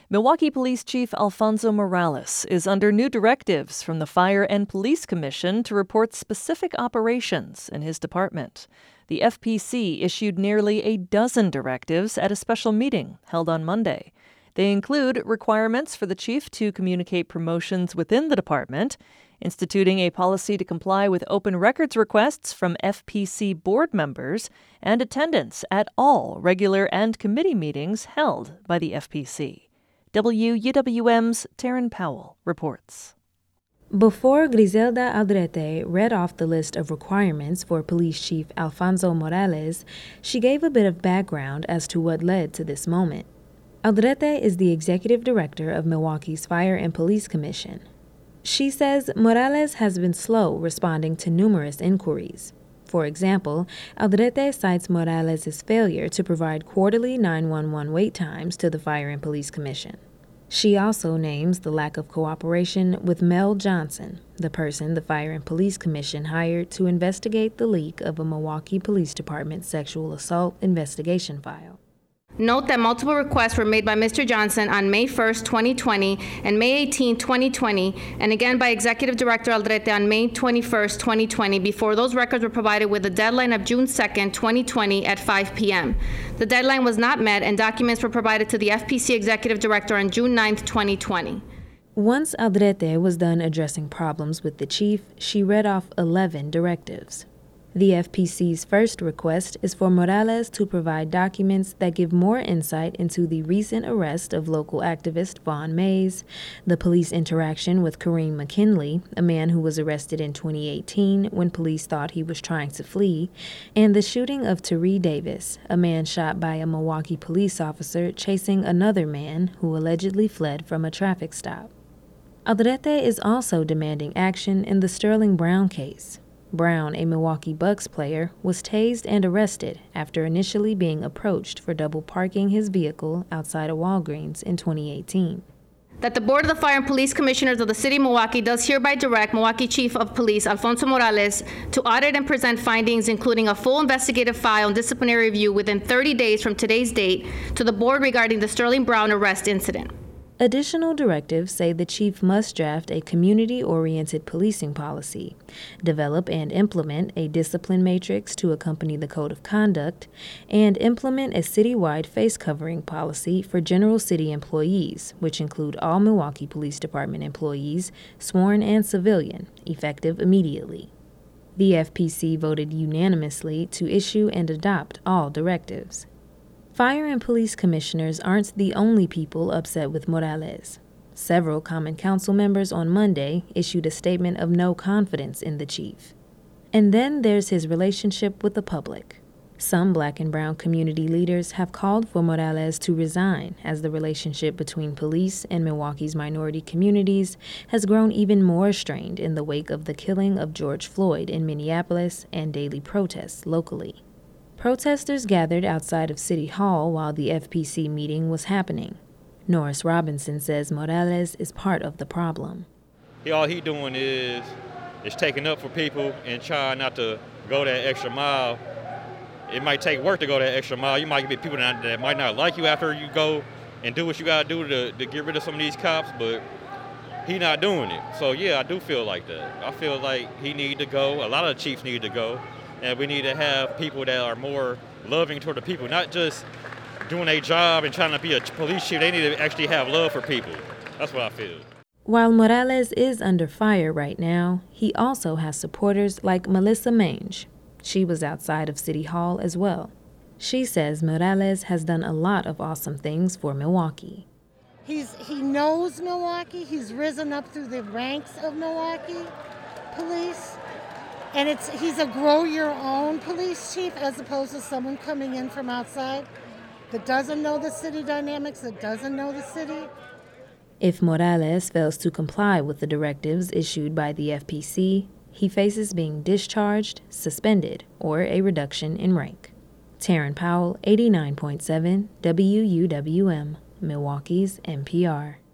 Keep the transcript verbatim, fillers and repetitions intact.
Milwaukee Police Chief Alfonso Morales is under new directives from the Fire and Police Commission to report specific operations in his department. The F P C issued nearly a dozen directives at a special meeting held on Monday. They include requirements for the chief to communicate promotions within the department, instituting a policy to comply with open records requests from F P C board members, and attendance at all regular and committee meetings held by the F P C. W U W M's Taryn Powell reports. Before Griselda Aldrete read off the list of requirements for Police Chief Alfonso Morales, she gave a bit of background as to what led to this moment. Aldrete is the executive director of Milwaukee's Fire and Police Commission. She says Morales has been slow responding to numerous inquiries. For example, Aldrete cites Morales' failure to provide quarterly nine one one wait times to the Fire and Police Commission. She also names the lack of cooperation with Mel Johnson, the person the Fire and Police Commission hired to investigate the leak of a Milwaukee Police Department sexual assault investigation file. Note that multiple requests were made by Mister Johnson on May first, twenty twenty and May eighteenth, twenty twenty, and again by Executive Director Aldrete on May twenty-first, twenty twenty, before those records were provided with a deadline of June second, twenty twenty at five p.m. The deadline was not met, and documents were provided to the F P C Executive Director on June ninth, twenty twenty. Once Aldrete was done addressing problems with the chief, she read off eleven directives. The F P C's first request is for Morales to provide documents that give more insight into the recent arrest of local activist Vaughn Mays, the police interaction with Kareem McKinley, a man who was arrested in twenty eighteen when police thought he was trying to flee, and the shooting of Tyree Davis, a man shot by a Milwaukee police officer chasing another man who allegedly fled from a traffic stop. Aldrete is also demanding action in the Sterling Brown case. Brown, a Milwaukee Bucks player, was tased and arrested after initially being approached for double parking his vehicle outside of Walgreens in twenty eighteen. That the Board of the Fire and Police Commissioners of the City of Milwaukee does hereby direct Milwaukee Chief of Police Alfonso Morales to audit and present findings, including a full investigative file and disciplinary review within thirty days from today's date, to the Board regarding the Sterling Brown arrest incident. Additional directives say the chief must draft a community-oriented policing policy, develop and implement a discipline matrix to accompany the code of conduct, and implement a citywide face covering policy for general city employees, which include all Milwaukee Police Department employees, sworn and civilian, effective immediately. The F P C voted unanimously to issue and adopt all directives. Fire and police commissioners aren't the only people upset with Morales. Several Common Council members on Monday issued a statement of no confidence in the chief. And then there's his relationship with the public. Some Black and brown community leaders have called for Morales to resign as the relationship between police and Milwaukee's minority communities has grown even more strained in the wake of the killing of George Floyd in Minneapolis and daily protests locally. Protesters gathered outside of City Hall while the F P C meeting was happening. Norris Robinson says Morales is part of the problem. He, all he doing is is taking up for people and trying not to go that extra mile. It might take work to go that extra mile. You might get people that, that might not like you after you go and do what you got to do to to get rid of some of these cops, but he not doing it. So yeah, I do feel like that. I feel like he need to go. A lot of the chiefs need to go. And we need to have people that are more loving toward the people, not just doing a job and trying to be a police chief. They need to actually have love for people. That's what I feel. While Morales is under fire right now, he also has supporters like Melissa Mange. She was outside of City Hall as well. She says Morales has done a lot of awesome things for Milwaukee. He's he knows Milwaukee. He's risen up through the ranks of Milwaukee police. And it's he's a grow-your-own police chief as opposed to someone coming in from outside that doesn't know the city dynamics, that doesn't know the city. If Morales fails to comply with the directives issued by the F P C, he faces being discharged, suspended, or a reduction in rank. Taryn Powell, eighty-nine point seven W U W M, Milwaukee's N P R.